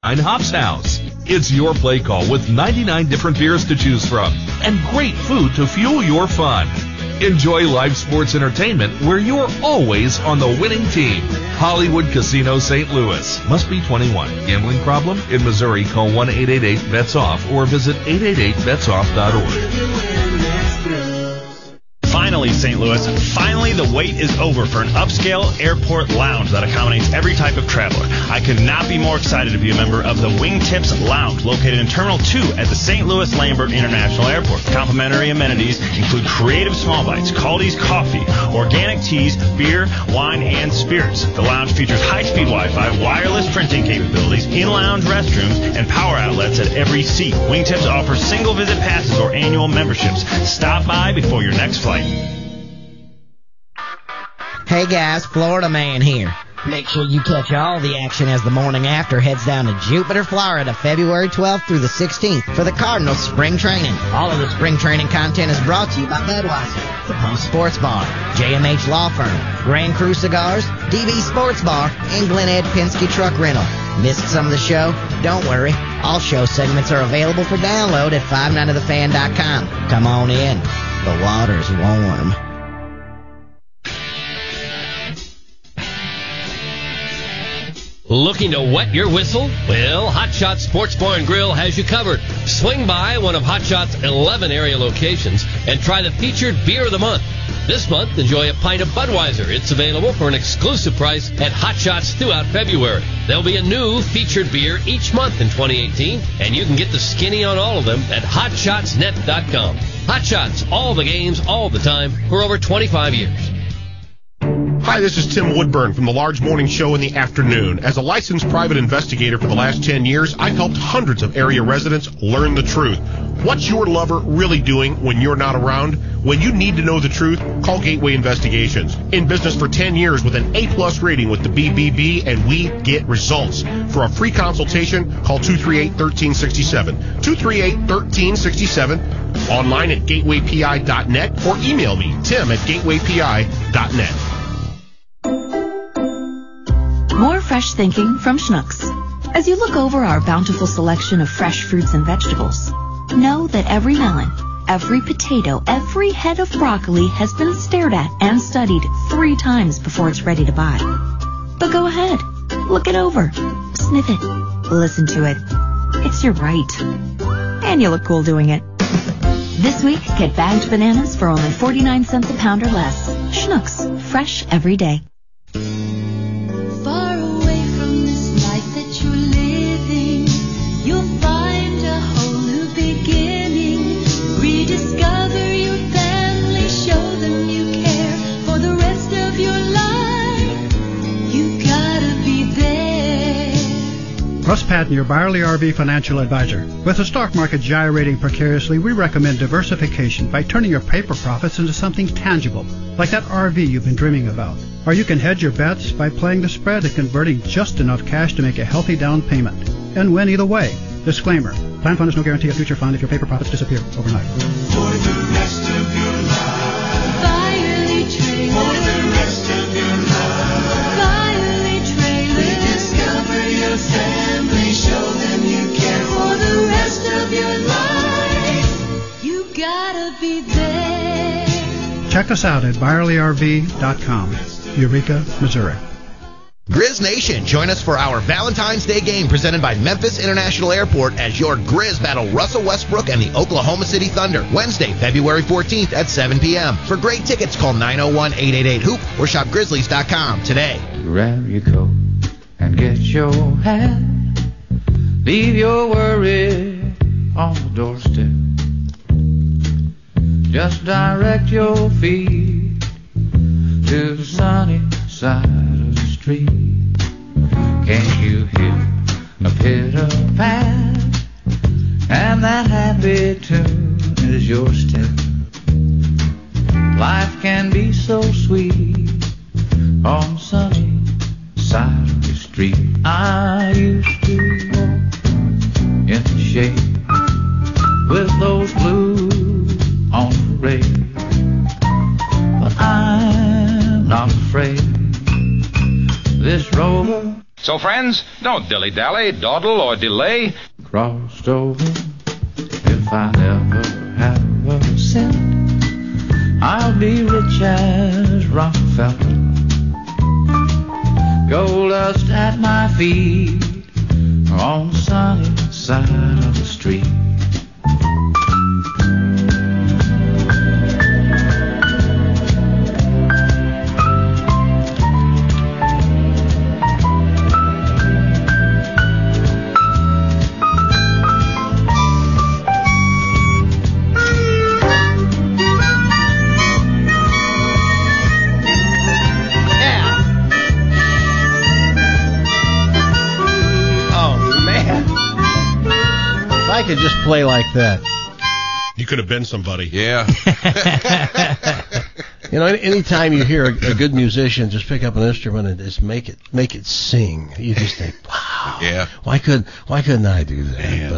behind Hop's House. It's your play call with 99 different beers to choose from and great food to fuel your fun. Enjoy live sports entertainment where you're always on the winning team. Hollywood Casino St. Louis. Must be 21. Gambling problem? In Missouri, call 1-888-BETS-OFF or visit 888betsoff.org. Finally, St. Louis, finally the wait is over for an upscale airport lounge that accommodates every type of traveler. I could not be more excited to be a member of the Wingtips Lounge, located in Terminal 2 at the St. Louis Lambert International Airport. Complimentary amenities include creative small bites, Caldi's coffee, organic teas, beer, wine, and spirits. The lounge features high-speed Wi-Fi, wireless printing capabilities, in-lounge restrooms, and power outlets at every seat. Wingtips offers single-visit passes or annual memberships. Stop by before your next flight. Hey guys, Florida Man here. Make sure you catch all the action as the morning after heads down to Jupiter, Florida, February 12th through the 16th for the Cardinals spring training. All of the spring training content is brought to you by Budweiser, the Pump Sports Bar, JMH Law Firm, Grand Cru Cigars, DB Sports Bar, and Glen Ed Penske Truck Rental. Missed some of the show? Don't worry. All show segments are available for download at 59ofthefan.com. Come on in. The water's warm. Looking to wet your whistle? Well, Hot Shots Sports Bar and Grill has you covered. Swing by one of Hot Shots' 11 area locations and try the featured beer of the month. This month, enjoy a pint of Budweiser. It's available for an exclusive price at Hot Shots throughout February. There'll be a new featured beer each month in 2018, and you can get the skinny on all of them at HotShotsNet.com. Hot Shots, all the games, all the time, for over 25 years. Hi, this is Tim Woodburn from the Large Morning Show in the afternoon. As a licensed private investigator for the last 10 years, I've helped hundreds of area residents learn the truth. What's your lover really doing when you're not around? When you need to know the truth, call Gateway Investigations. In business for 10 years with an A+ rating with the BBB, and we get results. For a free consultation, call 238-1367. 238-1367. Online at gatewaypi.net or email me, tim@gatewaypi.net. More fresh thinking from Schnucks. As you look over our bountiful selection of fresh fruits and vegetables, know that every melon, every potato, every head of broccoli has been stared at and studied 3 times before it's ready to buy. But go ahead, look it over, sniff it, listen to it. It's your right. And you look cool doing it. This week, get bagged bananas for only 49 cents a pound or less. Schnucks, fresh every day. Far away from this life that you're living, you'll find a whole new beginning. Rediscover your family, show them you care for the rest of your life. You gotta be there. Russ Patton, your Byerly RV financial advisor. With the stock market gyrating precariously, we recommend diversification by turning your paper profits into something tangible, like that RV you've been dreaming about. Or you can hedge your bets by playing the spread and converting just enough cash to make a healthy down payment. And win either way. Disclaimer. Plan fund is no guarantee of future fund if your paper profits disappear overnight. For the rest of your life. Byerly Trailer. For the rest of your life. Byerly Trailer. Rediscover your family. Show them you care for the rest of your life. You gotta be there. Check us out at ByerlyRV.com. Eureka, Missouri. Grizz Nation, join us for our Valentine's Day game presented by Memphis International Airport as your Grizz battle Russell Westbrook and the Oklahoma City Thunder, Wednesday, February 14th at 7 p.m. For great tickets, call 901-888-HOOP or shop Grizzlies.com today. Grab your coat and get your hat. Leave your worry on the doorstep. Just direct your feet to the sunny side of the street. Can't you hear a pitter-pat? And that happy tune is your step. Life can be so sweet on the sunny side of the street. I used to walk in the shade with those blues on parade, but I'm not afraid. This rover. So, friends, don't dilly-dally, dawdle, or delay. Crossed over, if I never have a cent, I'll be rich as Rockefeller. Gold dust at my feet on the sunny side of the street. I could just play like that. You could have been somebody. Yeah. Anytime you hear a good musician just pick up an instrument and just make it sing, you just think, wow. Yeah. Why couldn't I do that? Yeah.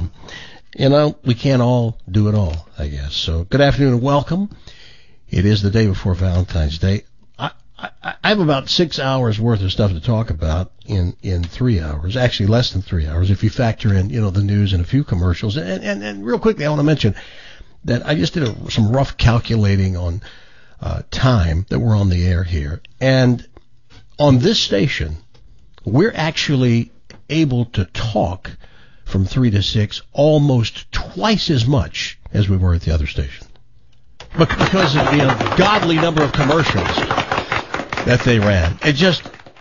But we can't all do it all, I guess. So good afternoon and welcome. It is the day before Valentine's Day. I have about 6 hours worth of stuff to talk about in 3 hours, actually less than 3 hours if you factor in, the news and a few commercials. And real quickly, I want to mention that I just did some rough calculating on time that we're on the air here. And on this station, we're actually able to talk from 3 to 6 almost twice as much as we were at the other station. Because of the godly number of commercials that they ran. It just,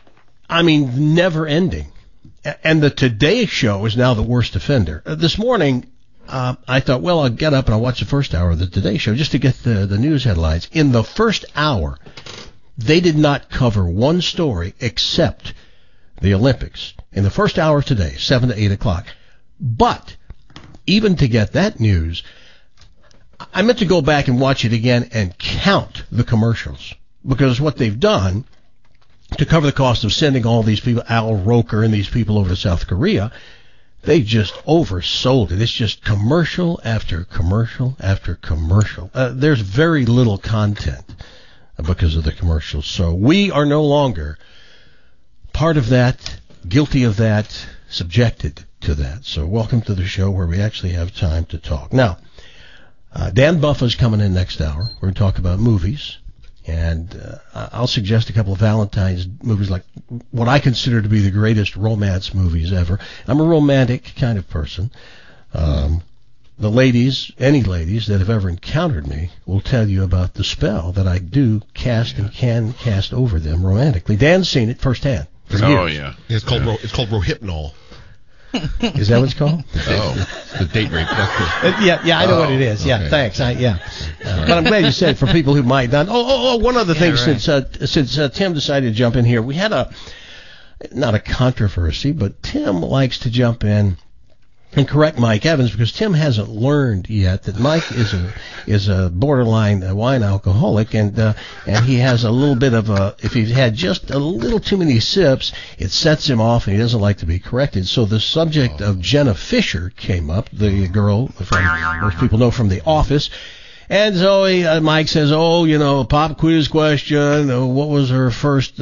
never ending. And the Today Show is now the worst offender. This morning, I thought, well, I'll get up and I'll watch the first hour of the Today Show just to get the news headlines. In the first hour, they did not cover one story except the Olympics. In the first hour today, 7 to 8 o'clock. But even to get that news, I meant to go back and watch it again and count the commercials. Because what they've done to cover the cost of sending all these people, Al Roker and these people over to South Korea, they just oversold it. It's just commercial after commercial after commercial. There's very little content because of the commercials. So we are no longer part of that, guilty of that, subjected to that. So welcome to the show where we actually have time to talk. Now, Dan Buffa's coming in next hour. We're going to talk about movies. And I'll suggest a couple of Valentine's movies, like what I consider to be the greatest romance movies ever. I'm a romantic kind of person. The ladies, any ladies that have ever encountered me, will tell you about the spell that I do cast and can cast over them romantically. Dan's seen it firsthand. Oh, yeah. It's called Rohypnol. Is that what it's called? It's the date rape. Yeah, I know what it is. Yeah, okay. Thanks. But I'm glad you said it for people who might not. One other thing, right. Since Tim decided to jump in here, we had not a controversy, but Tim likes to jump in and correct Mike Evans because Tim hasn't learned yet that Mike is a borderline wine alcoholic, and he has a little bit of if he's had just a little too many sips, it sets him off, and he doesn't like to be corrected. So the subject of Jenna Fisher came up, the girl most people know from The Office. And so Mike says, pop quiz question. What was her first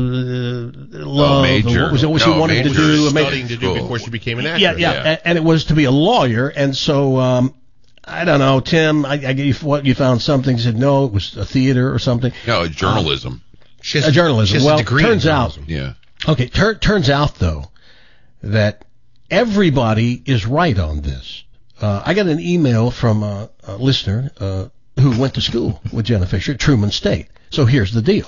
love? Major. What was she wanted to do? Studying to do before she became an actress. Yeah. And it was to be a lawyer. And so, I don't know, Tim, I gave what you found something. He said, no, it was a theater or something. No, journalism. Journalism. She has a degree in journalism. Yeah. Okay, turns out, though, that everybody is right on this. I got an email from a listener who went to school with Jenna Fisher at Truman State. So here's the deal.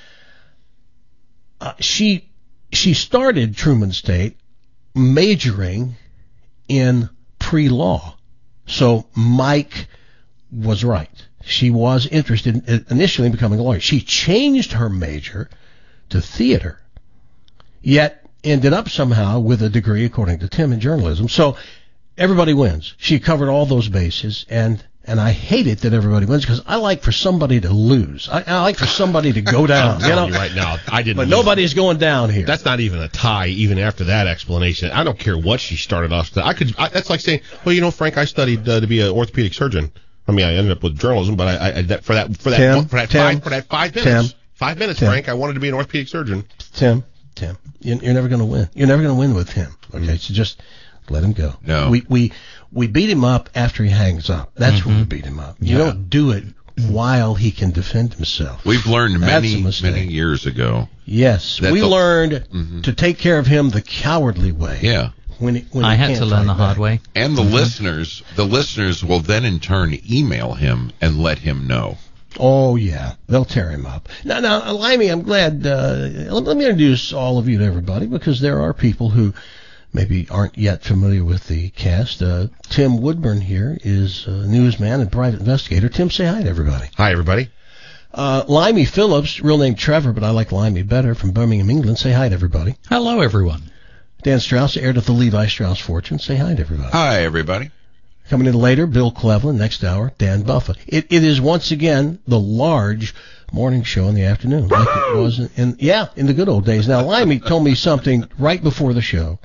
She started Truman State majoring in pre-law. So Mike was right. She was interested initially in becoming a lawyer. She changed her major to theater, yet ended up somehow with a degree, according to Tim, in journalism. So everybody wins. She covered all those bases, and I hate it that everybody wins because I like for somebody to lose. I like for somebody to go down. I'm telling you right now, I didn't. But nobody's going down here. That's not even a tie. Even after that explanation, I don't care what she started off. That's like saying, well, Frank, I studied to be an orthopedic surgeon. I mean, I ended up with journalism, but for that 5 minutes, Tim, Frank, I wanted to be an orthopedic surgeon. Tim, Tim. You're never going to win. You're never going to win with him. Okay, so just let him go. No. We beat him up after he hangs up. That's when we beat him up. You don't do it while he can defend himself. We've learned That's many years ago. Yes, we learned to take care of him the cowardly way. Yeah. When I had to learn the hard way. And the listeners will then in turn email him and let him know. Oh, yeah. They'll tear him up. Now, Limey, I'm glad. Let me introduce all of you to everybody, because there are people who maybe aren't yet familiar with the cast. Tim Woodburn here is a newsman and private investigator. Tim, say hi to everybody. Hi, everybody. Limey Phillips, real name Trevor, but I like Limey better, from Birmingham, England. Say hi to everybody. Hello, everyone. Dan Strauss, heir to the Levi Strauss fortune. Say hi to everybody. Hi, everybody. Coming in later, Bill Cleveland. Next hour, Dan Buffett. It is once again the large morning show in the afternoon, like it was in the good old days. Now, Limey told me something right before the show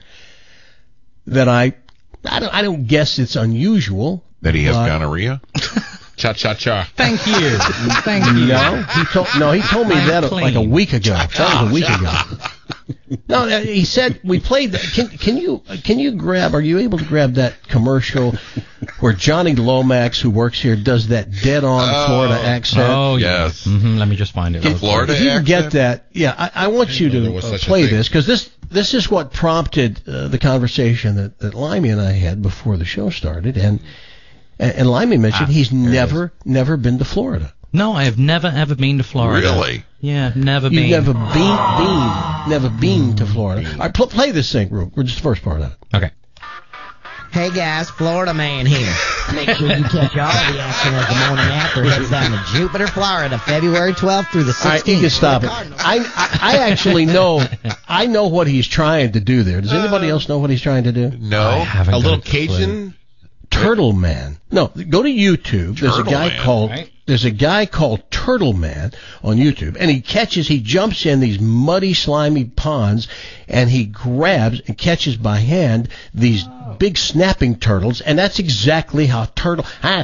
that I don't guess it's unusual. That he has gonorrhea? Cha-cha-cha. Thank you. Thank you. He told me that like a week ago. That was a week ago. No, he said we played that. Can you grab? Are you able to grab that commercial where Johnny Lomax, who works here, does that dead-on Florida accent? Oh yes. Let me just find it. Florida accent. If you can get that, I want you to play this, because this is what prompted the conversation that Limey and I had before the show started, and Limey mentioned he's never been to Florida. No, I have never ever been to Florida. Really? Yeah, never been. You've never been to Florida. All right, play this thing, we're just the first part of it. Okay. Hey guys, Florida man here. Make sure you catch all the action as the morning after heads down to Jupiter, Florida, February 12th through the 16th. All right, you can stop it. I actually know. I know what he's trying to do there. Does anybody else know what he's trying to do? No. A little Cajun? Turtle Man. No, go to YouTube. There's a guy called Turtle Man on YouTube, and he jumps in these muddy, slimy ponds, and he grabs and catches by hand these big snapping turtles, and that's exactly how Turtle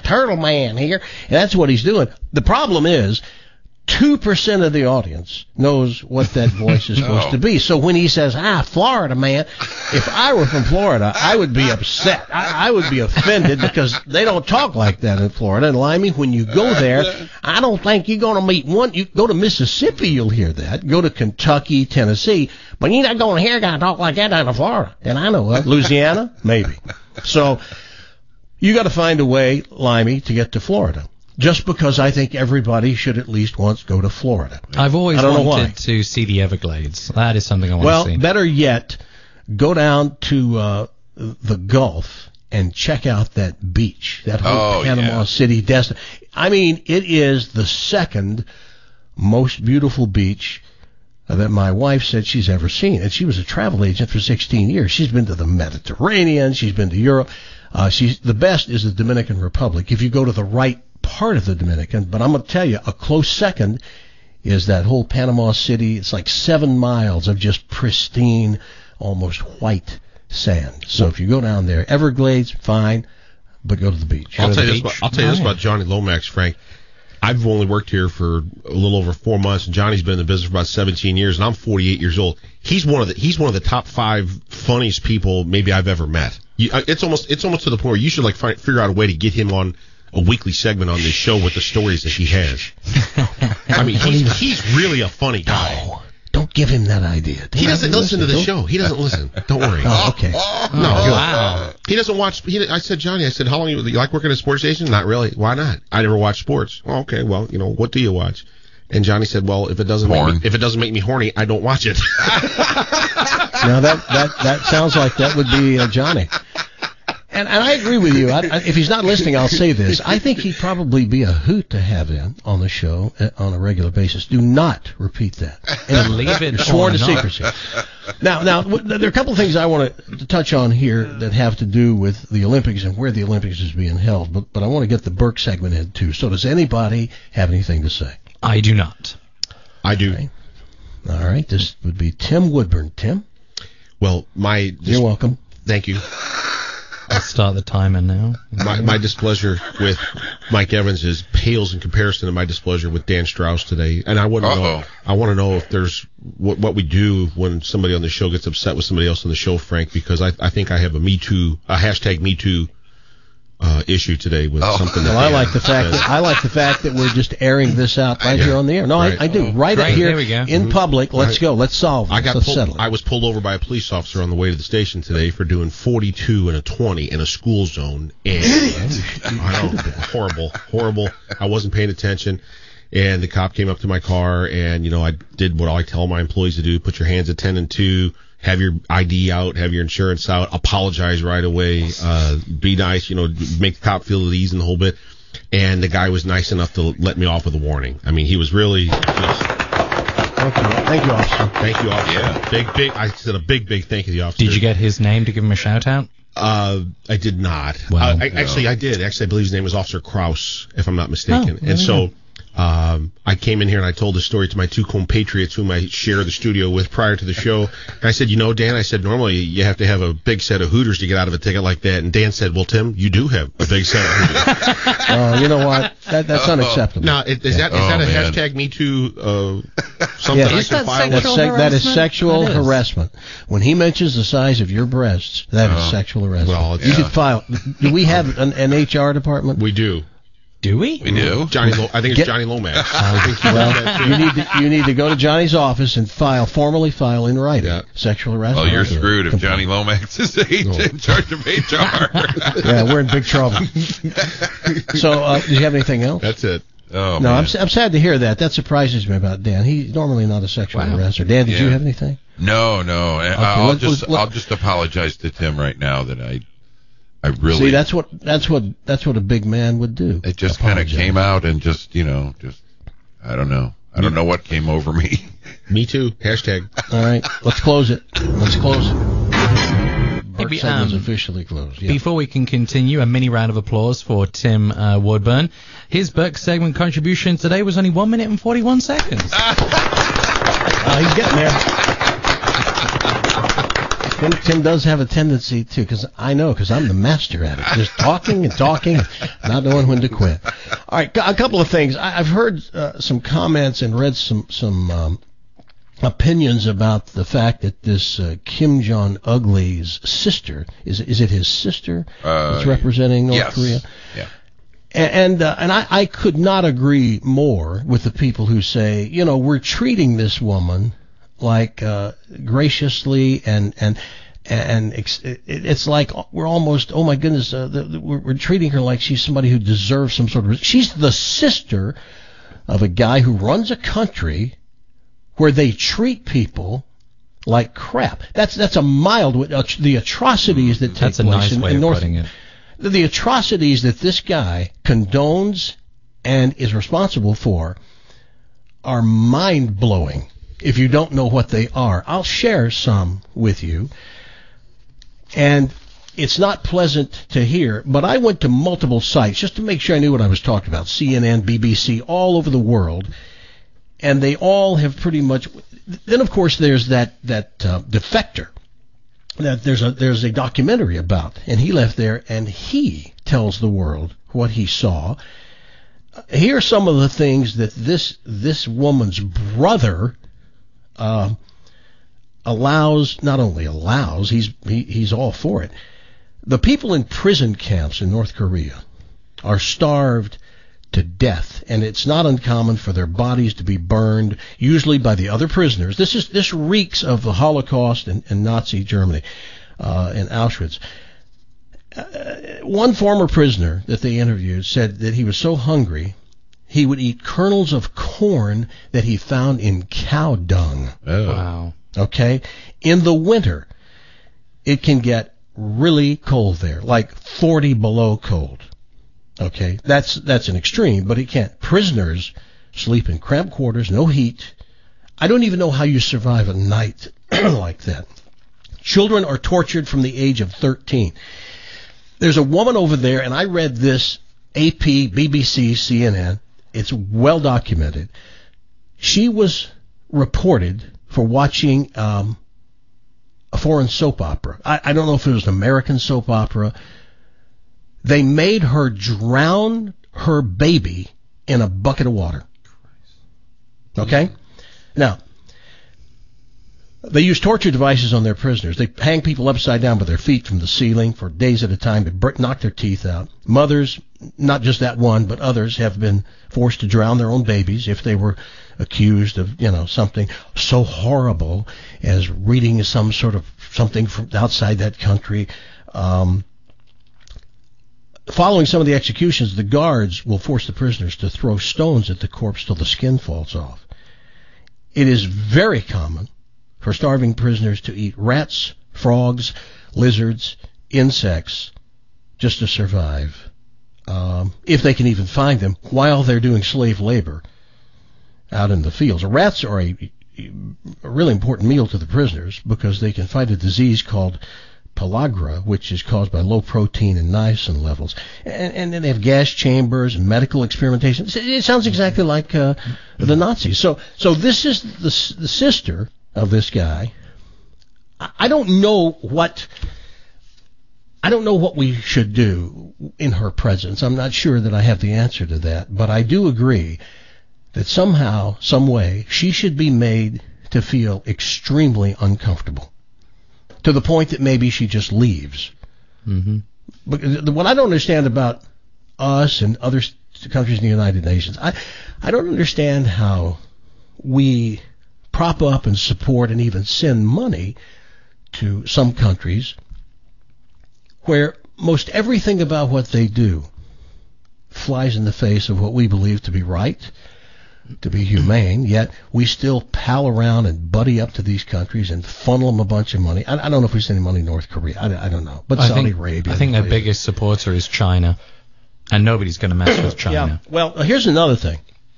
Man here, and that's what he's doing. The problem is, 2% of the audience knows what that voice is supposed to be. So when he says, Florida man, if I were from Florida, I would be upset. I would be offended, because they don't talk like that in Florida. And Limey, when you go there, I don't think you're going to meet one. You go to Mississippi, you'll hear that. Go to Kentucky, Tennessee, but you're not going to hear a guy talk like that down in Florida. And I know Louisiana, maybe. So you got to find a way, Limey, to get to Florida. Just because I think everybody should at least once go to Florida. I've always wanted to see the Everglades. That is something I want to see. Well, better yet, go down to the Gulf and check out that beach, that whole Panama City destination. I mean, it is the second most beautiful beach that my wife said she's ever seen. And she was a travel agent for 16 years. She's been to the Mediterranean. She's been to Europe. The best is the Dominican Republic, if you go to the right part of the Dominican. But I'm going to tell you, a close second is that whole Panama City. It's like 7 miles of just pristine, almost white sand. So if you go down there, Everglades, fine, but go to the beach. I'll tell you this about Johnny Lomax, Frank. I've only worked here for a little over 4 months, and Johnny's been in the business for about 17 years, and I'm 48 years old. He's one of the top 5 funniest people maybe I've ever met. It's almost to the point where you should figure out a way to get him on a weekly segment on this show with the stories that he has. I mean, he's really a funny guy. No, don't give him that idea. He doesn't listen to the show. He doesn't listen. Don't worry. Oh, okay. No. Wow. He doesn't watch. I said, Johnny, how long you like working at a sports station? Not really. Why not? I never watch sports. Oh, okay. Well, what do you watch? And Johnny said, well, if it doesn't make me horny, I don't watch it. Now that sounds like that would be Johnny. And I agree with you. If he's not listening, I'll say this. I think he'd probably be a hoot to have in on the show on a regular basis. Do not repeat that. And leave it sworn to secrecy. Now, there are a couple of things I want to touch on here that have to do with the Olympics and where the Olympics is being held. But I want to get the Burke segment in, too. So does anybody have anything to say? I do not. I do. All right. This would be Tim Woodburn. Tim? Well, You're welcome. Thank you. start the timer now. My displeasure with Mike Evans pales in comparison to my displeasure with Dan Strauss today. And I want to know if there's what we do when somebody on the show gets upset with somebody else on the show, Frank, because I think I have a hashtag Me Too issue today with something. Well, I like the fact that we're just airing this out right here on the air. No, right. I do. Right here in public. Let's go. Let's solve this. I was pulled over by a police officer on the way to the station today for doing 42 and a 20 in a school zone. And horrible. I wasn't paying attention. And the cop came up to my car, and I did what I tell my employees to do: put your hands at 10 and 2. Have your ID out, have your insurance out, apologize right away, be nice, make the cop feel at ease and the whole bit. And the guy was nice enough to let me off with a warning. I mean, he was really. Thank you, officer. Thank you, officer. Yeah. Big. I said a big thank you to the officer. Did you get his name to give him a shout out? I did not. Well, I did. Actually, I believe his name was Officer Kraus, if I'm not mistaken. And so. I came in here and I told the story to my two compatriots whom I share the studio with prior to the show. And I said, Dan, I said, normally you have to have a big set of Hooters to get out of a ticket like that. And Dan said, well, Tim, you do have a big set of Hooters. You know what? That's unacceptable. Now, is that a hashtag Me Too something I can file? That is sexual harassment. When he mentions the size of your breasts, that is sexual harassment. Well, you can file. Do we have an HR department? We do. Do we? We do. I think it's Johnny Lomax. You need to go to Johnny's office and formally file in writing sexual harassment. Well, you're screwed if Johnny Lomax is in charge of HR. Yeah, we're in big trouble. So, do you have anything else? That's it. Oh, no, I'm sad to hear that. That surprises me about Dan. He's normally not a sexual harasser. Dan, did you have anything? No. Okay, I'll just apologize to Tim right now that I really see. That's what a big man would do. It just kind of came out and just I don't know. I don't know what came over me. Me too. Hashtag. All right, let's close it. Bart segment's officially closed. Yeah. Before we can continue, a mini round of applause for Tim Woodburn. His Burke segment contribution today was only 1 minute and 41 seconds. He's getting there. Tim does have a tendency to, because I'm the master at it, just talking, not knowing when to quit. All right, a couple of things. I've heard some comments and read some opinions about the fact that this Kim Jong-Ugly's sister, is it his sister that's representing North Korea? Yeah. And I could not agree more with the people who say, we're treating this woman like graciously and it's like we're almost, oh my goodness, we're treating her like she's somebody who deserves some sort of. She's the sister of a guy who runs a country where they treat people like crap. That's a mild. The atrocities that take place. That's a nice way of putting it. The atrocities that this guy condones and is responsible for are mind-blowing if you don't know what they are. I'll share some with you. And it's not pleasant to hear, but I went to multiple sites just to make sure I knew what I was talking about. CNN, BBC, all over the world. And they all have pretty much. Then, of course, there's that defector that there's a documentary about, and he left there and he tells the world what he saw. Here are some of the things that this woman's brother not only allows, he's all for it. The people in prison camps in North Korea are starved to death, and it's not uncommon for their bodies to be burned, usually by the other prisoners. This reeks of the Holocaust and Nazi Germany in Auschwitz. One former prisoner that they interviewed said that he was so hungry he would eat kernels of corn that he found in cow dung. Oh. Wow. Okay? In the winter, it can get really cold there, like 40 below cold. Okay? That's an extreme, but it can't. Prisoners sleep in cramped quarters, no heat. I don't even know how you survive a night like that. Children are tortured from the age of 13. There's a woman over there, and I read this, AP, BBC, CNN. It's well documented. She was reported for watching a foreign soap opera. I don't know if it was an American soap opera, They made her drown her baby in a bucket of water. Okay? Now, they use torture devices on their prisoners. They hang people upside down with their feet from the ceiling for days at a time to knock their teeth out. Mothers, not just that one, but others have been forced to drown their own babies if they were accused of, something so horrible as reading some sort of something from outside that country. Following some of the executions, the guards will force the prisoners to throw stones at the corpse till the skin falls off. It is very common for starving prisoners to eat rats, frogs, lizards, insects, just to survive, if they can even find them, while they're doing slave labor out in the fields. Rats are a really important meal to the prisoners because they can fight a disease called pellagra, which is caused by low protein and niacin levels. And then they have gas chambers and medical experimentation. It sounds exactly like the Nazis. So this is the sister of this guy. I don't know what we should do in her presence. I'm not sure that I have the answer to that, but I do agree that somehow, some way, she should be made to feel extremely uncomfortable, to the point that maybe she just leaves. Mm-hmm. But what I don't understand about us and other countries in the United Nations, I don't understand how we prop up and support and even send money to some countries where most everything about what they do flies in the face of what we believe to be right, to be humane, yet we still pal around and buddy up to these countries and funnel them a bunch of money. I don't know if we send any money to North Korea. I don't know. But Saudi Arabia. I think their biggest supporter is China, and nobody's going to mess with China. Yeah. Well, here's another thing.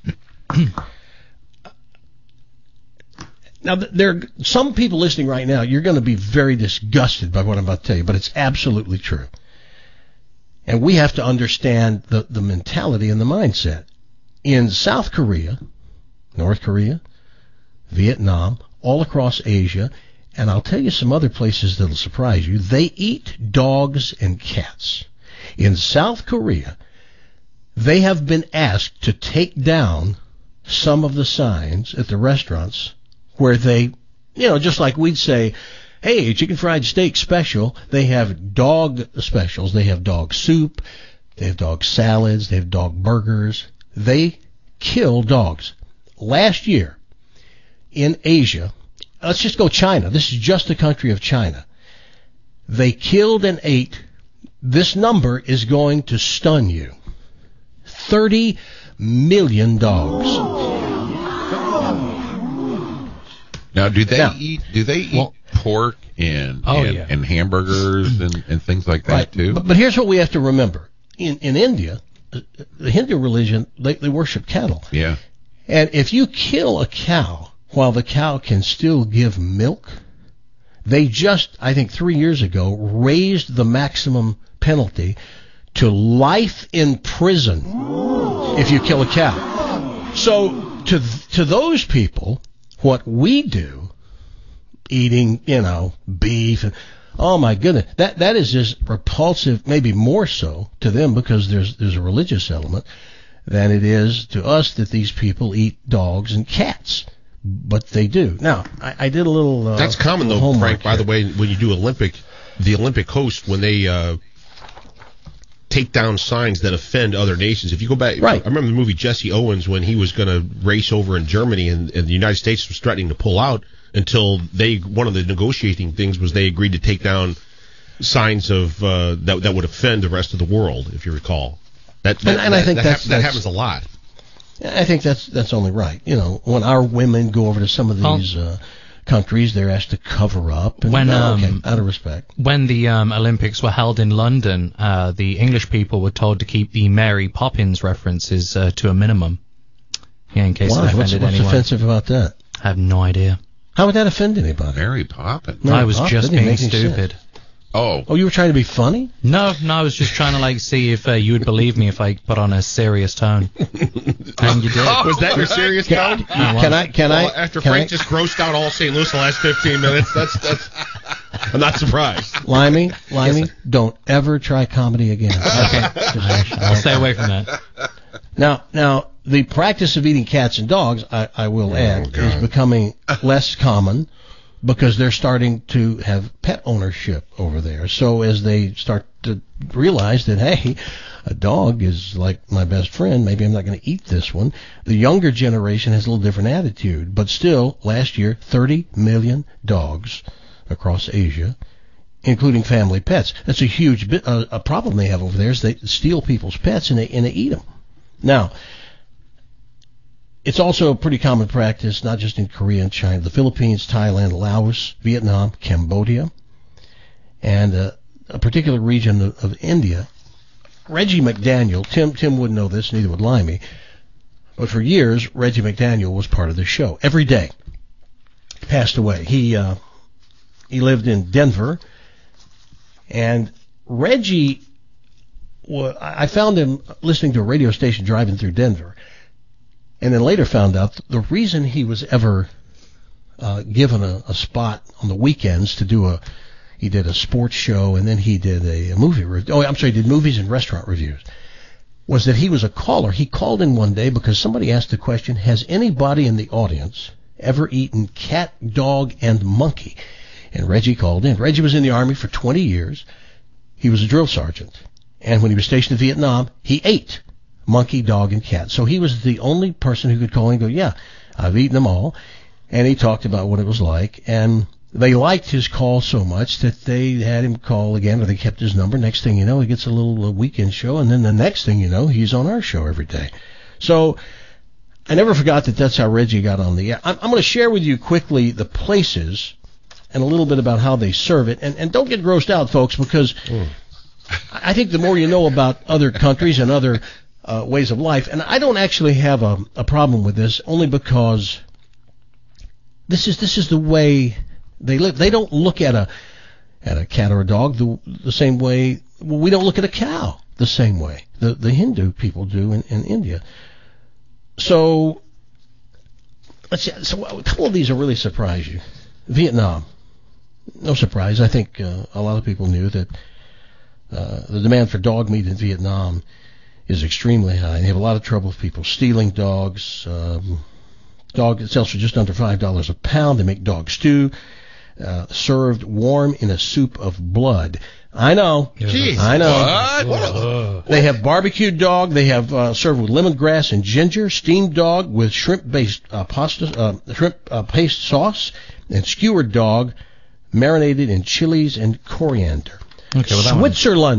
Now, there are some people listening right now, you're going to be very disgusted by what I'm about to tell you, but it's absolutely true. And we have to understand the mentality and the mindset. In South Korea, North Korea, Vietnam, all across Asia, and I'll tell you some other places that'll surprise you, they eat dogs and cats. In South Korea, they have been asked to take down some of the signs at the restaurants where they, just like we'd say, hey, chicken fried steak special, they have dog specials. They have dog soup, they have dog salads, they have dog burgers. They kill dogs. Last year in Asia, let's just go China. This is just the country of China. They killed and ate, this number is going to stun you, 30 million dogs. Now, do they eat pork and hamburgers and things like that too? But here's what we have to remember. In India, the Hindu religion, they worship cattle. Yeah. And if you kill a cow while the cow can still give milk, they just, I think 3 years ago, raised the maximum penalty to life in prison if you kill a cow. So to those people, what we do, eating, beef, and oh my goodness, that is just repulsive, maybe more so to them because there's a religious element than it is to us that these people eat dogs and cats. But they do. Now, I did a little that's common though, Frank, by the way, when you do the Olympic host, when they take down signs that offend other nations. If you go back, right. I remember the movie Jesse Owens when he was going to race over in Germany and the United States was threatening to pull out until one of the negotiating things was they agreed to take down signs of that would offend the rest of the world, if you recall. I think that happens a lot. I think that's only right. When our women go over to some of these countries, they're asked to cover up. And, out of respect. When the Olympics were held in London, the English people were told to keep the Mary Poppins references to a minimum. Yeah, in case it offended anyone. What's offensive about that? I have no idea. How would that offend anybody? Mary Poppins. I was just being stupid. Oh, you were trying to be funny? No, I was just trying to see if you would believe me if I put on a serious tone. And you did. Was that your serious tone? Can I? After Frank just grossed out all St. Louis the last 15 minutes, that's. I'm not surprised. Limey, yes, don't ever try comedy again. Okay, I'll stay away from that. Now, the practice of eating cats and dogs, I will add, is becoming less common, because they're starting to have pet ownership over there. So as they start to realize that, hey, a dog is like my best friend, maybe I'm not going to eat this one, the younger generation has a little different attitude. But still, last year, 30 million dogs across Asia, including family pets. That's a huge a problem they have over there, is they steal people's pets and they eat them. Now, it's also a pretty common practice, not just in Korea and China, the Philippines, Thailand, Laos, Vietnam, Cambodia, and a particular region of India. Reggie McDaniel, Tim wouldn't know this, neither would Limey, but for years, Reggie McDaniel was part of the show. Every day. He passed away. He lived in Denver, and Reggie, I found him listening to a radio station driving through Denver. And then later found out the reason he was ever given a spot on the weekends to do he did a sports show, and then he did a movie review. Oh, I'm sorry, he did movies and restaurant reviews. Was that he was a caller. He called in one day because somebody asked the question, has anybody in the audience ever eaten cat, dog, and monkey? And Reggie called in. Reggie was in the Army for 20 years. He was a drill sergeant. And when he was stationed in Vietnam, he ate monkey, dog, and cat. So he was the only person who could call and go, yeah, I've eaten them all. And he talked about what it was like. And they liked his call so much that they had him call again, or they kept his number. Next thing you know, he gets a little weekend show. And then the next thing you know, he's on our show every day. So I never forgot that's how Reggie got on the air. I'm going to share with you quickly the places and a little bit about how they serve it. And don't get grossed out, folks, because I think the more you know about other countries and other ways of life, and I don't actually have a problem with this, only because this is the way they live. They don't look at a cat or a dog the same way. Well, we don't look at a cow the same way the Hindu people do in India. So let's see. So a couple of these will really surprise you. Vietnam, no surprise. I think a lot of people knew that the demand for dog meat in Vietnam is extremely high. They have a lot of trouble with people stealing dogs. Dog it sells for just under $5 a pound. They make dog stew, served warm in a soup of blood. I know. Jeez. I know. What? They have barbecued dog. They have served with lemongrass and ginger. Steamed dog with shrimp-based shrimp paste sauce, and skewered dog marinated in chilies and coriander. Okay, well,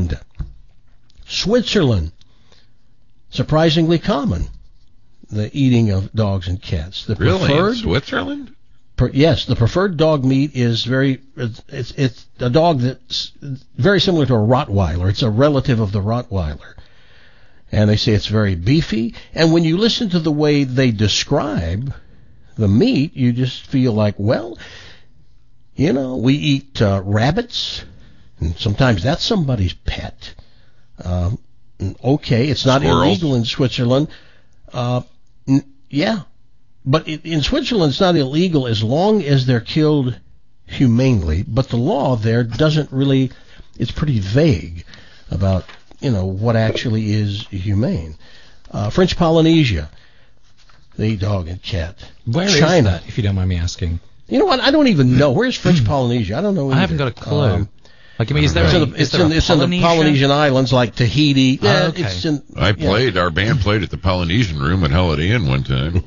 Switzerland. Surprisingly common, the eating of dogs and cats. Really? In Switzerland? Yes, the preferred dog meat is it's a dog that's very similar to a Rottweiler. It's a relative of the Rottweiler. And they say it's very beefy. And when you listen to the way they describe the meat, you just feel like, well, we eat rabbits, and sometimes that's somebody's pet. Okay, it's not illegal in Switzerland. Yeah, but in Switzerland it's not illegal as long as they're killed humanely. But the law there doesn't really, it's pretty vague about, what actually is humane. French Polynesia, they eat dog and cat. Where China, is that, if you don't mind me asking? You know what? I don't even know. Where's French Polynesia? I don't know either. I haven't got a clue. Is there it's in the Polynesian Islands, like Tahiti. Yeah, okay. Our band played at the Polynesian Room at Holiday Inn one time.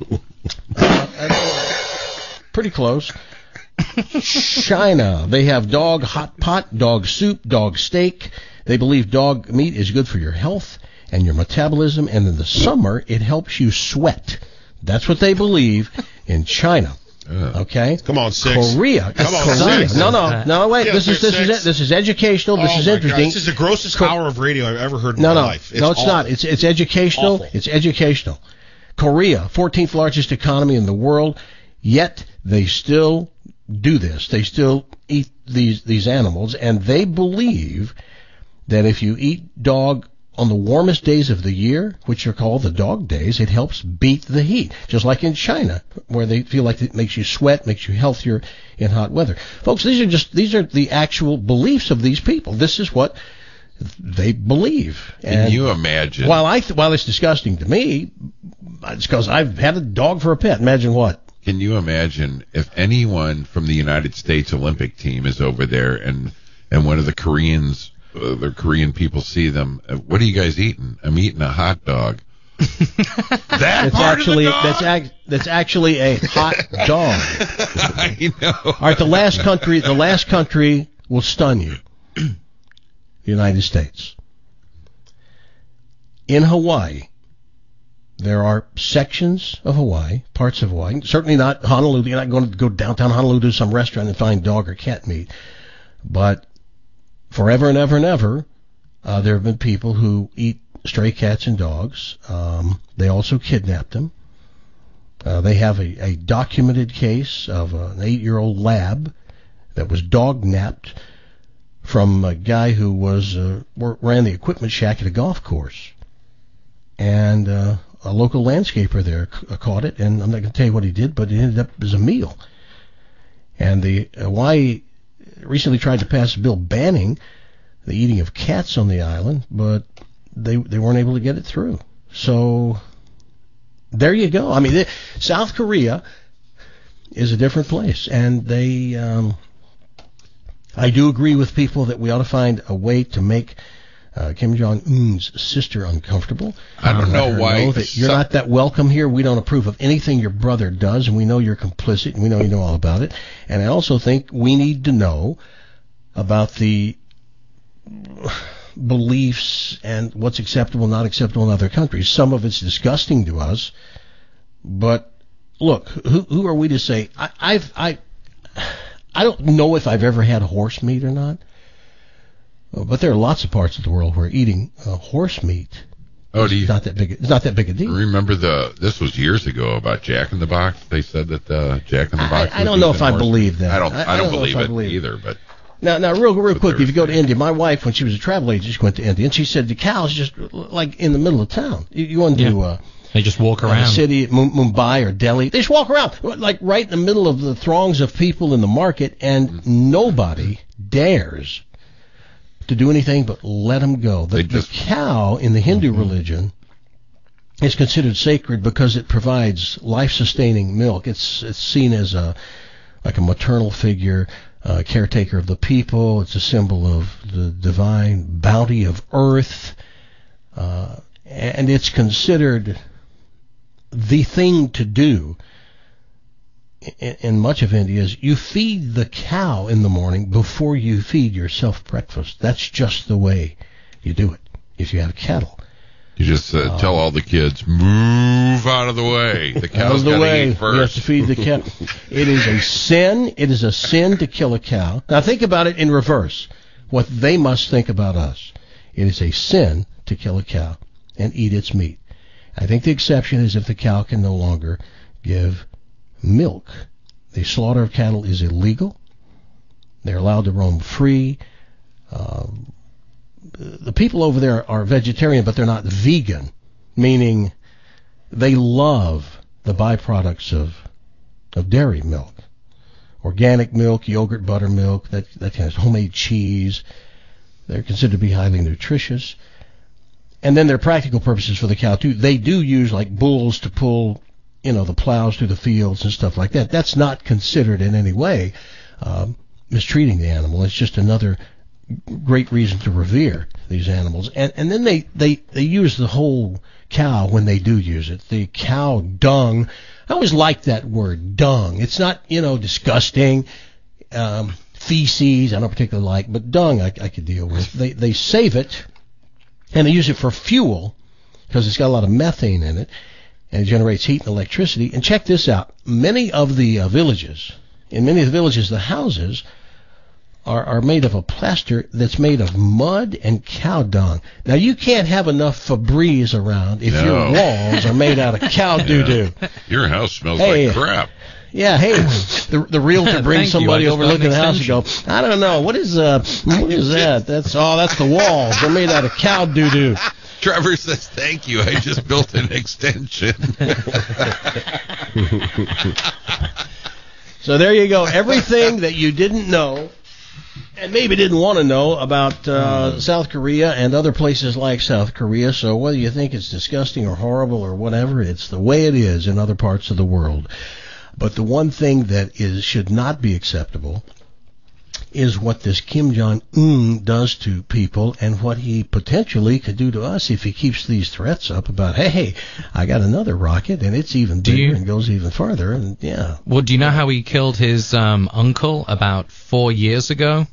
Pretty close. China, they have dog hot pot, dog soup, dog steak. They believe dog meat is good for your health and your metabolism, and in the summer it helps you sweat. That's what they believe in China. Okay. Come on, Six. Korea. Six. No, wait. This is educational. This is interesting. God, this is the grossest hour of radio I've ever heard in my life. No, it's not. It's educational. Awful. It's educational. Korea, 14th largest economy in the world, yet they still do this. They still eat these animals, and they believe that if you eat dog on the warmest days of the year, which are called the dog days, it helps beat the heat. Just like in China, where they feel like it makes you sweat, makes you healthier in hot weather. Folks, these are the actual beliefs of these people. This is what they believe. Can you imagine? While it's disgusting to me, it's because I've had a dog for a pet. Imagine what? Can you imagine if anyone from the United States Olympic team is over there and one of the Koreans, the Korean people see them, what are you guys eating? I'm eating a hot dog. That's actually a hot dog. I know. All right, the last country will stun you. The United States. In Hawaii, there are sections of Hawaii, parts of Hawaii, certainly not Honolulu. You're not going to go downtown Honolulu to some restaurant and find dog or cat meat. But forever and ever and ever, there have been people who eat stray cats and dogs. They also kidnap them. They have a documented case of an 8-year-old lab that was dog-napped from a guy who ran the equipment shack at a golf course. And a local landscaper there caught it, and I'm not going to tell you what he did, but it ended up as a meal. And the Hawaii recently tried to pass a bill banning the eating of cats on the island, but they weren't able to get it through. So there you go. I mean, South Korea is a different place, and they... I do agree with people that we ought to find a way to make Kim Jong-un's sister uncomfortable. I don't know why. Know that you're not that welcome here. We don't approve of anything your brother does, and we know you're complicit, and we know you know all about it. And I also think we need to know about the beliefs and what's acceptable, not acceptable in other countries. Some of it's disgusting to us, but look, who are we to say? I don't know if I've ever had horse meat or not, but there are lots of parts of the world where eating horse meat is not that big. It's not that big a deal. Remember this was years ago about Jack in the Box. They said that Jack in the Box. I don't know if I believe that. I don't believe it either. But now, real quick, if you go to India, my wife, when she was a travel agent, she went to India, and she said the cows just like in the middle of town. You want to. They just walk around. The city, Mumbai or Delhi. They just walk around, like right in the middle of the throngs of people in the market, and nobody dares to do anything but let them go. The cow in the Hindu religion is considered sacred because it provides life-sustaining milk. It's seen as like a maternal figure, caretaker of the people. It's a symbol of the divine bounty of earth, and it's considered the thing to do in much of India is you feed the cow in the morning before you feed yourself breakfast. That's just the way you do it if you have cattle. You just tell all the kids, move out of the way. The cow's got to eat first. You have to feed the cow. It is a sin. It is a sin to kill a cow. Now think about it in reverse. What they must think about us. It is a sin to kill a cow and eat its meat. I think the exception is if the cow can no longer give milk. The slaughter of cattle is illegal. They're allowed to roam free. The people over there are vegetarian, but they're not vegan, meaning they love the byproducts of dairy milk. Organic milk, yogurt, buttermilk, that kind of homemade cheese. They're considered to be highly nutritious. And then there are practical purposes for the cow, too. They do use, like, bulls to pull, the plows through the fields and stuff like that. That's not considered in any way mistreating the animal. It's just another great reason to revere these animals. And then they use the whole cow when they do use it. The cow dung. I always like that word, dung. It's not, disgusting. Feces, I don't particularly like, but dung I could deal with. They save it. And they use it for fuel because it's got a lot of methane in it, and it generates heat and electricity. And check this out. In many of the villages, the houses are made of a plaster that's made of mud and cow dung. Now, you can't have enough Febreze around if your walls are made out of cow doo-doo. Your house smells like crap. Yeah, hey, the realtor brings somebody over looking at the house and go, I don't know, what is that? That's the walls. They're made out of cow doo-doo. Trevor says, thank you, I just built an extension. So there you go. Everything that you didn't know and maybe didn't want to know about South Korea and other places like South Korea. So whether you think it's disgusting or horrible or whatever, it's the way it is in other parts of the world. But the one thing that should not be acceptable is what this Kim Jong-un does to people and what he potentially could do to us if he keeps these threats up about, hey, I got another rocket and it's even bigger and goes even farther. And yeah. Well, do you know how he killed his uncle about 4 years ago?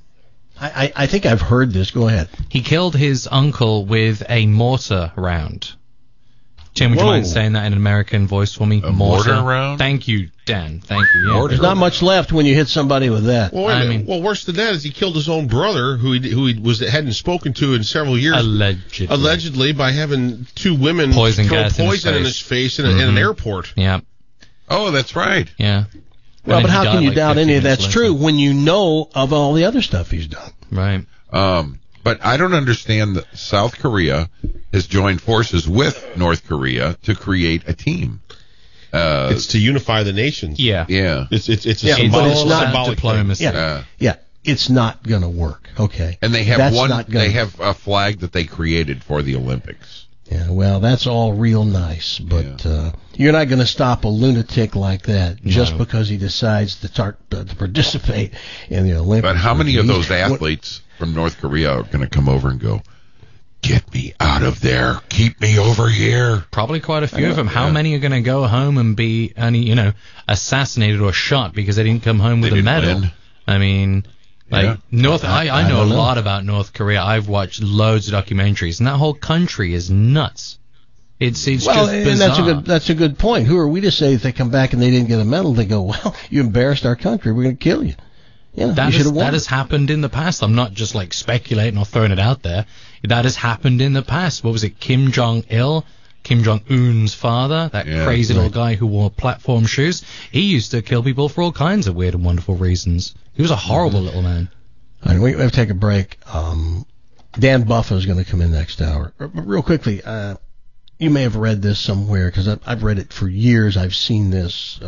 I think I've heard this. Go ahead. He killed his uncle with a mortar round. Jim, would you mind saying that in an American voice for me? A mortar round? Thank you, Dan. Thank you. Yeah. There's not much left when you hit somebody with that. Well, well, worse than that is he killed his own brother, who he hadn't spoken to in several years. Allegedly by having two women throw poison in his face in an airport. Yeah. Oh, that's right. Yeah. Well, but how can you doubt any of that's true when you know of all the other stuff he's done? Right. But I don't understand that South Korea has joined forces with North Korea to create a team. It's to unify the nations. Yeah. Yeah. It's a symbolic diplomacy. Yeah. It's not going to work. Okay. And they have they have a flag that they created for the Olympics. Yeah, well, that's all real nice, but you're not going to stop a lunatic like that just because he decides to participate in the Olympics. But how many of those athletes from North Korea are going to come over and go, get me out of there, keep me over here? Probably quite a few of them. How many are going to go home and be assassinated or shot because they didn't come home with a medal? Win. I mean... I know a lot about North Korea. I've watched loads of documentaries, and that whole country is nuts. It's just bizarre. And that's a good point. Who are we to say if they come back and they didn't get a medal, they go, well, you embarrassed our country, we're going to kill you. That has happened in the past. I'm not just speculating or throwing it out there. That has happened in the past. What was it, Kim Jong-il? Kim Jong-un's father, that crazy little guy who wore platform shoes, he used to kill people for all kinds of weird and wonderful reasons. He was a horrible little man. All right, we have to take a break. Dan Buffa is going to come in next hour. Real quickly, you may have read this somewhere because I've read it for years. I've seen this.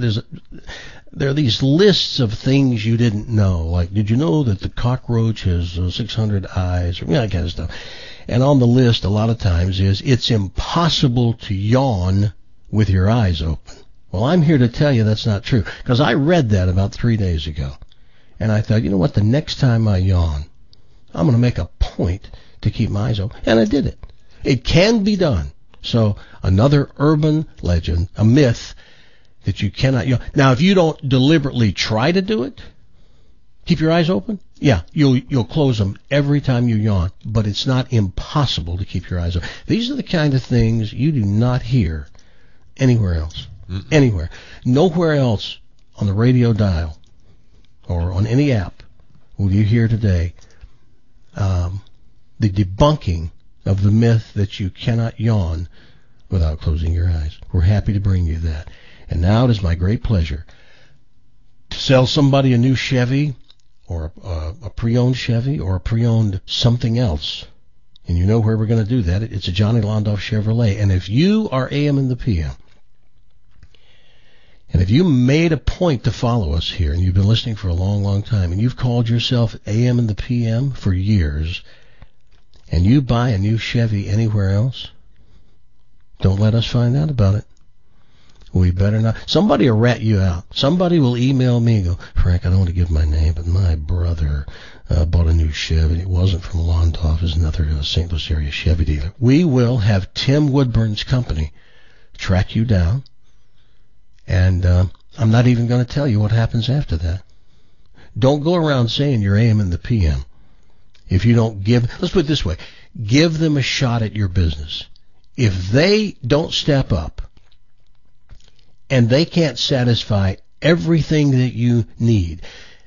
There are these lists of things you didn't know. Like, did you know that the cockroach has 600 eyes? Or that kind of stuff. And on the list, a lot of times, it's impossible to yawn with your eyes open. Well, I'm here to tell you that's not true, because I read that about 3 days ago. And I thought, you know what, the next time I yawn, I'm going to make a point to keep my eyes open. And I did it. It can be done. So another urban legend, a myth, that you cannot yawn. Now, if you don't deliberately try to do it, keep your eyes open, yeah, you'll close them every time you yawn, but it's not impossible to keep your eyes open. These are the kind of things you do not hear anywhere else. Anywhere. Nowhere else on the radio dial or on any app will you hear today the debunking of the myth that you cannot yawn without closing your eyes. We're happy to bring you that. And now it is my great pleasure to sell somebody a new Chevy or a pre-owned Chevy or a pre-owned something else. And you know where we're going to do that. It's a Johnny Londoff Chevrolet. And if you are AM in the PM, and if you made a point to follow us here, and you've been listening for a long, long time, and you've called yourself AM in the PM for years, and you buy a new Chevy anywhere else, don't let us find out about it. We better not. Somebody will rat you out. Somebody will email me and go, Frank, I don't want to give my name, but my brother bought a new Chevy. It wasn't from Londoff. It's another St. Louis area Chevy dealer. We will have Tim Woodburn's company track you down, and I'm not even going to tell you what happens after that. Don't go around saying you're AM and the PM if you don't let's put it this way, give them a shot at your business. If they don't step up, and they can't satisfy everything that you need,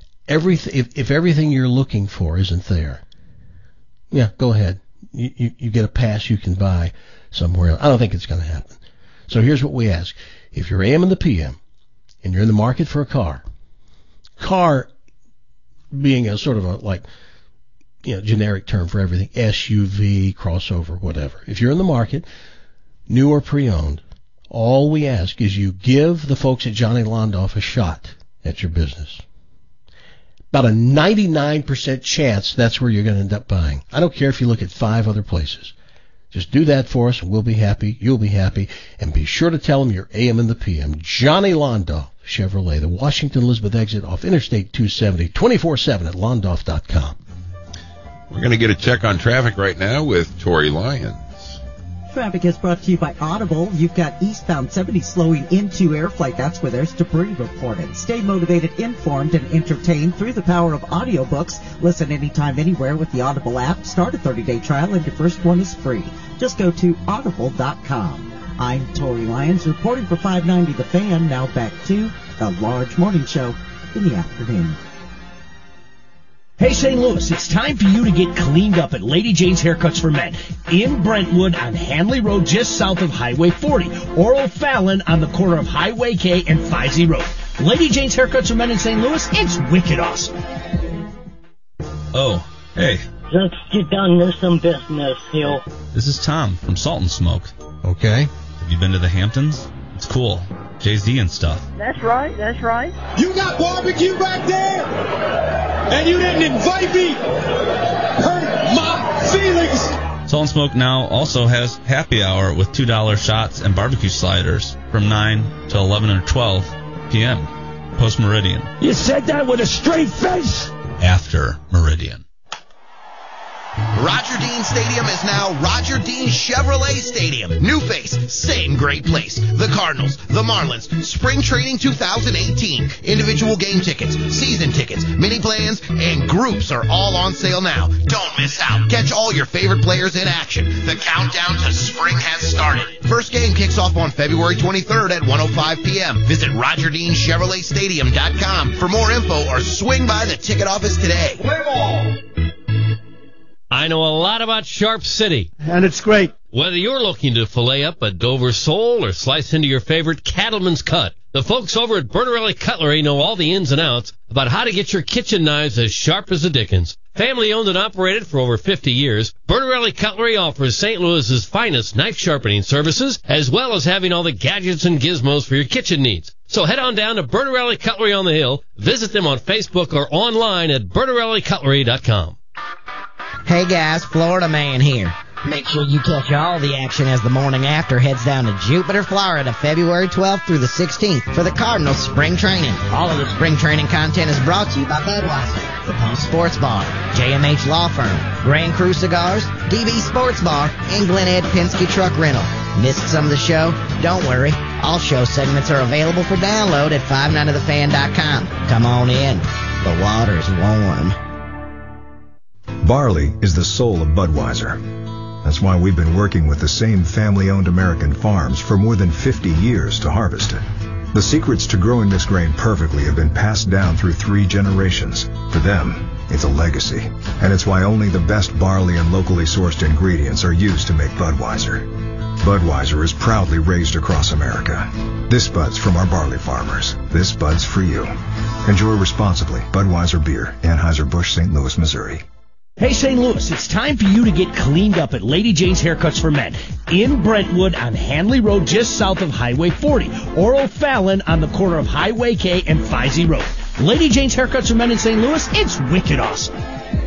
if everything you're looking for isn't there, yeah, go ahead. You get a pass you can buy somewhere else. I don't think it's going to happen. So here's what we ask. If you're AM in the PM, and you're in the market for a car being a sort of a generic term for everything, SUV, crossover, whatever. If you're in the market, new or pre-owned, all we ask is you give the folks at Johnny Londoff a shot at your business. About a 99% chance that's where you're going to end up buying. I don't care if you look at 5 other places. Just do that for us and we'll be happy, you'll be happy, and be sure to tell them you're AM and the PM. Johnny Londoff Chevrolet, the Washington Elizabeth exit off Interstate 270, 24/7 at londoff.com. We're going to get a check on traffic right now with Tori Lyons. Traffic is brought to you by Audible. You've got eastbound 70 slowing into Airflight. That's where there's debris reported. Stay motivated, informed, and entertained through the power of audiobooks. Listen anytime, anywhere with the Audible app. Start a 30-day trial and your first one is free. Just go to audible.com. I'm Tori Lyons reporting for 590 The Fan. Now back to the Large Morning Show in the afternoon. Hey St. Louis, it's time for you to get cleaned up at Lady Jane's Haircuts for Men in Brentwood on Hanley Road just south of Highway 40, or O'Fallon on the corner of Highway K and Fisey Road. Lady Jane's Haircuts for Men in St. Louis, it's wicked awesome. Oh, hey. Let's get down to some business, Hill. This is Tom from Salt and Smoke. Okay. Have you been to the Hamptons? It's cool. Jay-Z and stuff. That's right. You got barbecue back there, and you didn't invite me. Hurt my feelings. Salt and Smoke now also has happy hour with $2 shots and barbecue sliders from 9 to 11 or 12 p.m. post Meridian. You said that with a straight face. After Meridian. Roger Dean Stadium is now Roger Dean Chevrolet Stadium. New face, same great place. The Cardinals, the Marlins, Spring Training 2018. Individual game tickets, season tickets, mini plans, and groups are all on sale now. Don't miss out. Catch all your favorite players in action. The countdown to spring has started. First game kicks off on February 23rd at 1:05 p.m. Visit RogerDeanChevroletStadium.com for more info or swing by the ticket office today. I know a lot about Sharp City. And it's great. Whether you're looking to fillet up a Dover sole or slice into your favorite cattleman's cut, the folks over at Bertarelli Cutlery know all the ins and outs about how to get your kitchen knives as sharp as the dickens. Family owned and operated for over 50 years, Bertarelli Cutlery offers St. Louis's finest knife sharpening services, as well as having all the gadgets and gizmos for your kitchen needs. So head on down to Bertarelli Cutlery on the Hill, visit them on Facebook or online at BertarelliCutlery.com. Hey guys, Florida Man here. Make sure you catch all the action as the morning after heads down to Jupiter, Florida, February 12th through the 16th for the Cardinals spring training. All of the spring training content is brought to you by Budweiser, the Pump Sports Bar, JMH Law Firm, Grand Cru Cigars, DB Sports Bar, and Glen Ed Penske Truck Rental. Missed some of the show? Don't worry. All show segments are available for download at 590thefan.com. Come on in. The water's warm. Barley is the soul of Budweiser. That's why we've been working with the same family-owned American farms for more than 50 years to harvest it. The secrets to growing this grain perfectly have been passed down through 3 generations. For them, it's a legacy. And it's why only the best barley and locally sourced ingredients are used to make Budweiser. Budweiser is proudly raised across America. This Bud's from our barley farmers. This Bud's for you. Enjoy responsibly. Budweiser Beer, Anheuser-Busch, St. Louis, Missouri. Hey St. Louis, it's time for you to get cleaned up at Lady Jane's Haircuts for Men in Brentwood on Hanley Road just south of Highway 40, or O'Fallon on the corner of Highway K and Fisey Road. Lady Jane's Haircuts for Men in St. Louis, it's wicked awesome.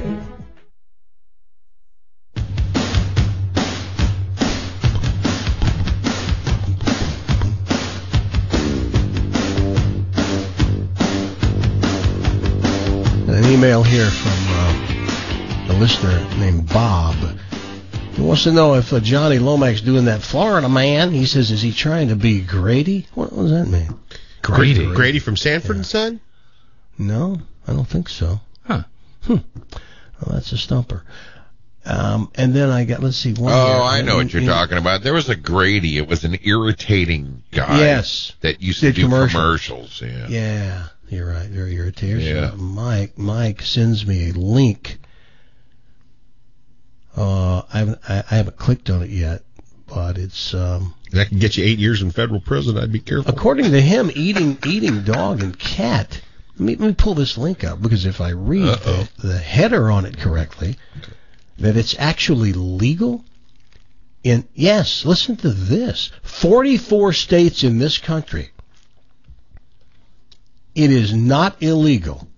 An email here from a listener named Bob. He wants to know if Johnny Lomax doing that Florida Man. He says, is he trying to be Grady? What does that mean? Grady from Sanford and Son? No, I don't think so. Huh. Well, that's a stumper. And then I got, let's see. One here. I know what you're talking about. There was a Grady. It was an irritating guy. Yes. That used to do commercials. Yeah. Yeah, you're right. Very irritating. Yeah. Mike sends me a link. I haven't clicked on it yet, but but it's that can get you 8 years in federal prison. I'd be careful. According to him, eating dog and cat. Let me pull this link up, because if I read the header on it correctly, that it's actually legal in, yes, listen to this, 44 states in this country. It is not illegal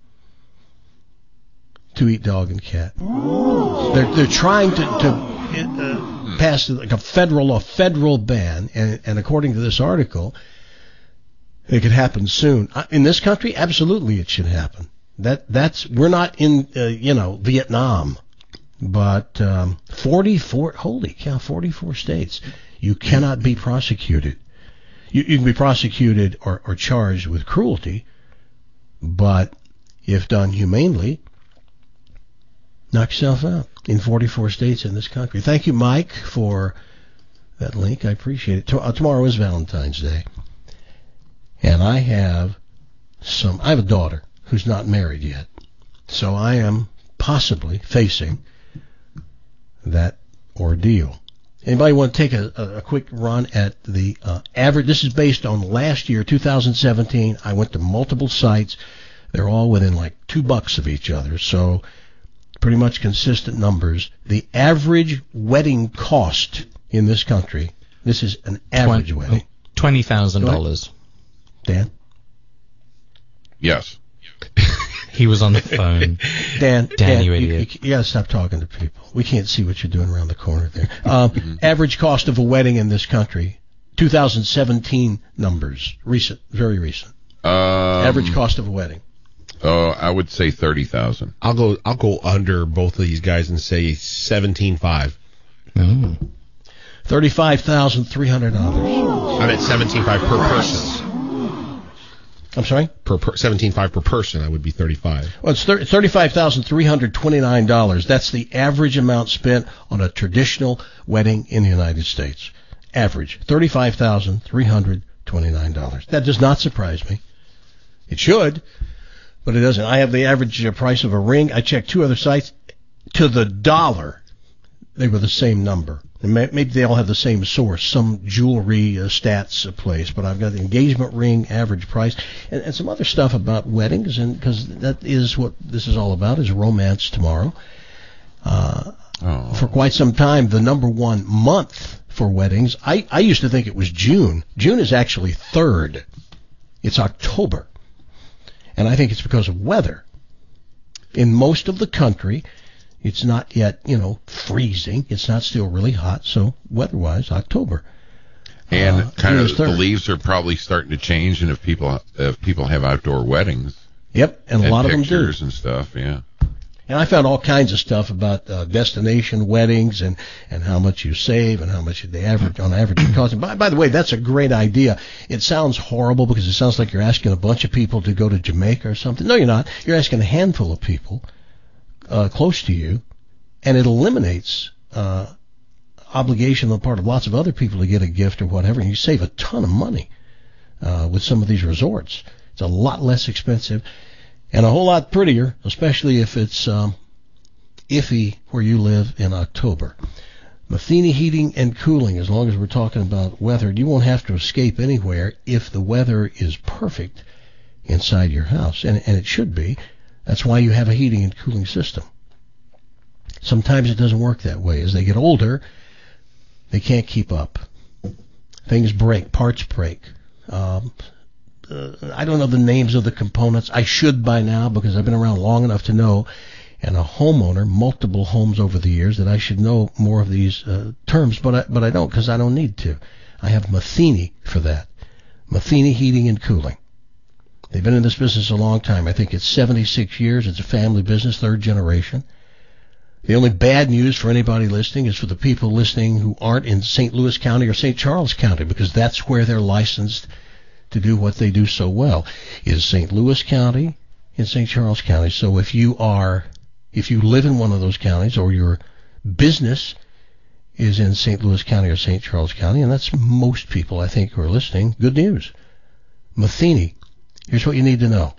to eat dog and cat. They're trying to pass like a federal ban, and according to this article, it could happen soon. In this country, absolutely it should happen. We're not in Vietnam, but 44, holy cow, 44 states. You cannot be prosecuted. You can be prosecuted or charged with cruelty, but if done humanely, knock yourself out in 44 states in this country. Thank you, Mike, for that link. I appreciate it. Tomorrow is Valentine's Day. And I have a daughter who's not married yet. So I am possibly facing that ordeal. Anybody want to take a quick run at the average? This is based on last year, 2017. I went to multiple sites. They're all within like $2 of each other. So pretty much consistent numbers. The average wedding cost in this country, this is an average wedding. $20,000. Dan? Yes. He was on the phone. Dan, you idiot. You gotta stop talking to people. We can't see what you're doing around the corner there. Average cost of a wedding in this country, 2017 numbers, recent, very recent. Average cost of a wedding. I would say 30,000. I'll go under both of these guys and say 17.5. Oh. $35,300. I'm at 17.5 per person. I'm sorry? 17.5 per person. I would be 35. Well, it's $35,329. That's the average amount spent on a traditional wedding in the United States. Average $35,329. That does not surprise me. It should, but it doesn't. I have the average price of a ring. I checked 2 other sites. To the dollar, they were the same number. And maybe they all have the same source, some jewelry stats place, but I've got the engagement ring average price and some other stuff about weddings, and because that is what this is all about, is romance tomorrow. For quite some time, the number one month for weddings, I used to think it was June. June is actually 3rd. It's October. And I think it's because of weather. In most of the country, it's not yet, freezing. It's not still really hot, so weather-wise, October. And the leaves are probably starting to change, and if people have outdoor weddings. Yep, and a lot of them do. Pictures and stuff, yeah. And I found all kinds of stuff about destination weddings and how much you save and how much they average it costs. By the way, that's a great idea. It sounds horrible because it sounds like you're asking a bunch of people to go to Jamaica or something. No, you're not. You're asking a handful of people close to you, and it eliminates obligation on the part of lots of other people to get a gift or whatever, and you save a ton of money with some of these resorts. It's a lot less expensive and a whole lot prettier, especially if it's iffy where you live in October. Matheny Heating and Cooling, as long as we're talking about weather, you won't have to escape anywhere if the weather is perfect inside your house, and it should be. That's why you have a heating and cooling system. Sometimes it doesn't work that way. As they get older, they can't keep up. Things break, parts break. I don't know the names of the components. I should by now because I've been around long enough to know, and a homeowner, multiple homes over the years, that I should know more of these terms, but I don't because I don't need to. I have Matheny for that. Matheny Heating and Cooling. They've been in this business a long time. I think it's 76 years. It's a family business, 3rd generation. The only bad news for anybody listening is for the people listening who aren't in St. Louis County or St. Charles County, because that's where they're licensed to do what they do so well, is St. Louis County and St. Charles County. So if you live in one of those counties, or your business is in St. Louis County or St. Charles County, and that's most people I think who are listening, good news. Matheny, here's what you need to know.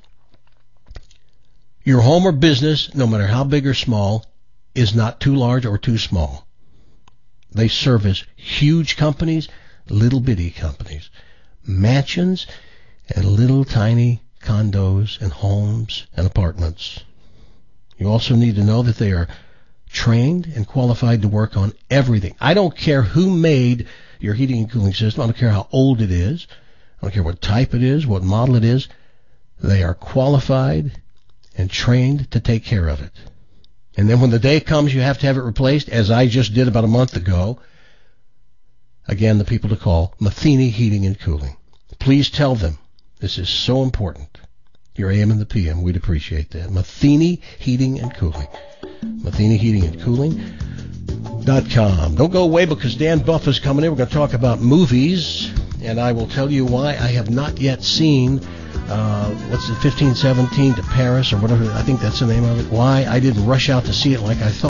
Your home or business, no matter how big or small, is not too large or too small. They service huge companies, little bitty companies, mansions, and little tiny condos and homes and apartments. You also need to know that they are trained and qualified to work on everything. I don't care who made your heating and cooling system. I don't care how old it is. I don't care what type it is, what model it is. They are qualified and trained to take care of it. And then when the day comes you have to have it replaced, as I just did about a month ago, again, the people to call, Matheny Heating and Cooling. Please tell them this is so important. Your AM and the PM, we'd appreciate that. Matheny Heating and Cooling. Matheny Heating and Cooling.com. Don't go away because Dan Buff is coming in. We're going to talk about movies, and I will tell you why I have not yet seen 1517 to Paris or whatever. I think that's the name of it. Why I didn't rush out to see it like I thought.